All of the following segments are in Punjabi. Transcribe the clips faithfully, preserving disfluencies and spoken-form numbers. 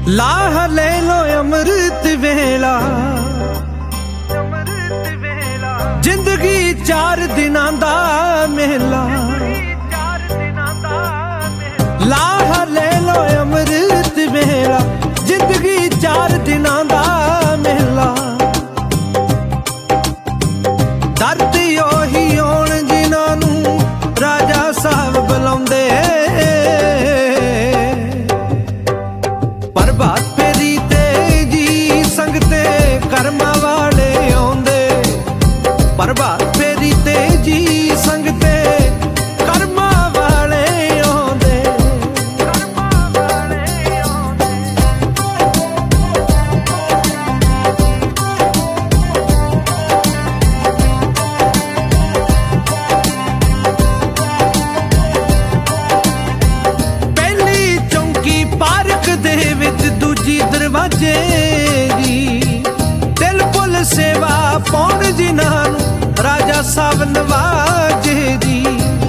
ਲਾਹ ਲੈ ਲੋ ਅੰਮ੍ਰਿਤ ਵੇਲਾ, ਜ਼ਿੰਦਗੀ ਚਾਰ ਦਿਨਾਂ ਦਾ ਮੇਲਾ। ਲਾਹ ਲੈ ਲੋ ਅੰਮ੍ਰਿਤ ਵੇਲਾ, ਜ਼ਿੰਦਗੀ ਚਾਰ ਦਿਨਾਂ ਦਾ ਮੇਲਾ। ਧਰਤੀ ਉਹੀ ਹੋਣ ਜਿਨ੍ਹਾਂ ਨੂੰ ਰਾਜਾ ਸਾਹਿਬ ਬੁਲਾਉਂਦੇ, ਪ੍ਰਭਾਤ ਫੇਰੀ ਤੇ ਜੀ ਸੰਗਤੇ ਕਰਮਾਂ ਵਾਲੇ ਆਉਂਦੇ। ਪ੍ਰਭਾਤ ਫੇਰੀ ਤੇ ਜੀ ਸੰਗਤੇ ਕਰਮਾਂ ਵਾਲੇ ਆਉਂਦੇ। ਪਹਿਲੀ ਚੌਂਕੀ ਪਾਰਕ ਦੇ ਵਿੱਚ, ਦੂਜੀ ਦਰਵਾਜ਼ੇ ਦੀ। ਦਿਲ ਭੁੱਲ ਸੇਵਾ ਪਾਉਣ ਜਿਨ੍ਹਾਂ ਨੂੰ ਰਾਜਾ ਸਾਹਿਬ ਨਵਾਜੇ ਜੀ।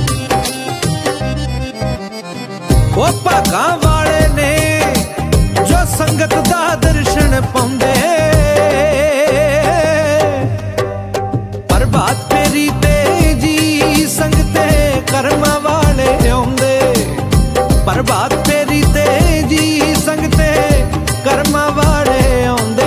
ਉਹ ਭਾਗਾਂ ਵਾਲੇ ਨੇ ਜੋ ਸੰਗਤ ਦਾ ਦਰਸ਼ਨ ਪਾਉਂਦੇ। ਪ੍ਰਭਾਤ ਫੇਰੀ ਤੇ ਜੀ ਸੰਗਤੇ ਕਰਮਾਂ ਵਾਲੇ ਆਉਂਦੇ। ਪ੍ਰਭਾਤ ਫੇਰੀ ਤੇ ਜੀ ਸੰਗਤੇ ਕਰਮਾਂ ਵਾਲੇ ਆਉਂਦੇ।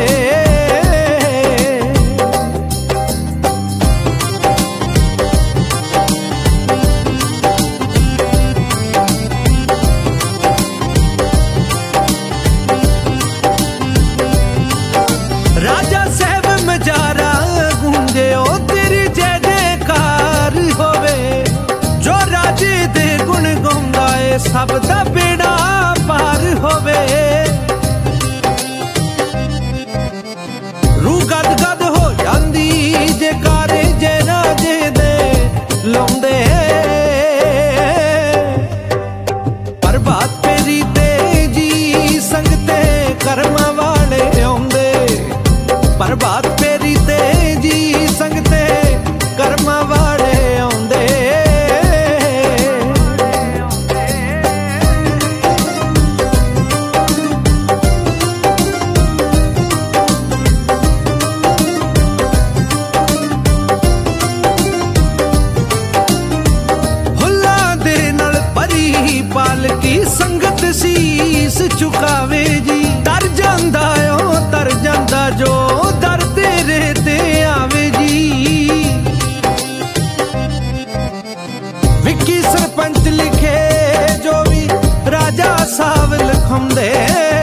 ਰਾਜਾ ਸਾਹਿਬ ਮਜਾਰਾ ਗੂੰਜੇ, ਉਹ ਤੇਰੀ ਜੈ ਜੈਕਾਰ ਹੋਵੇ। ਜੋ ਰਾਜੇ ਦੇ ਗੁਣ ਗਾਉਂਦਾ ਏ, ਸਭ ਦਾ ਬੇੜਾ ਪਾਰ ਹੋਵੇ। ਰੂਹ ਗਦ ਗਦ ਹੋ ਜਾਂਦੀ ਜੇ ਕਾਰੇ ਜੇ ਰਾਜੇ ਦੇ ਲਾਉਂਦੇ। ਪ੍ਰਭਾਤ ਫੇਰੀ ਤੇ ਜੀ ਸੰਗਤੇ ਕਰਮਾਂ ਵਾਲੇ ਆਉਂਦੇ। ਪ੍ਰਭਾਤ ਫੇਰੀ ਤੇ ਜੀ ਸੰਗਤੇ ਕਰਮਾਂ ਵਾਲੇ ਆਉਂਦੇ। ਹੁੱਲਾਂ ਦੇ ਨਾਲ ਭਰੀ ਪਾਲਕੀ, ਸੰਗਤ ਸੀਸ ਝੁਕਾਵੇ ਜੀ। ਤਰ ਜਾਂਦਾ ਓ ਤਰ ਜਾਂਦਾ ਜੋ ਦਰ ਤੇਰੇ ਤੇ ਆਵੇ ਜੀ। ਵਿੱਕੀ ਸਰਪੰਚ ਲਿਖੇ ਜੋ ਵੀ ਰਾਜਾ ਸਾਹਿਬ ਲਿਖਾਉਂਦੇ।